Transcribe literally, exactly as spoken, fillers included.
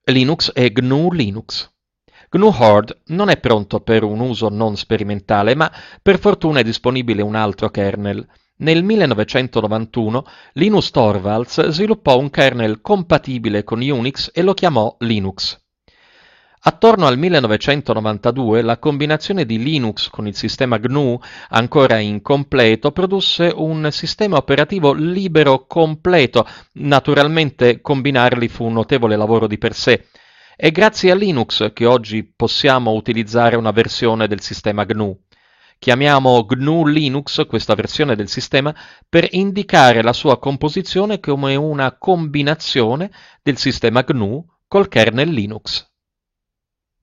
Linux e G N U Linux. G N U Horde non è pronto per un uso non sperimentale, ma per fortuna è disponibile un altro kernel. Nel millenovecentonovantuno Linus Torvalds sviluppò un kernel compatibile con Unix e lo chiamò Linux. Attorno al millenovecentonovantadue la combinazione di Linux con il sistema G N U, ancora incompleto, produsse un sistema operativo libero completo. Naturalmente combinarli fu un notevole lavoro di per sé. È grazie a Linux che oggi possiamo utilizzare una versione del sistema G N U. Chiamiamo G N U Linux questa versione del sistema per indicare la sua composizione come una combinazione del sistema G N U col kernel Linux.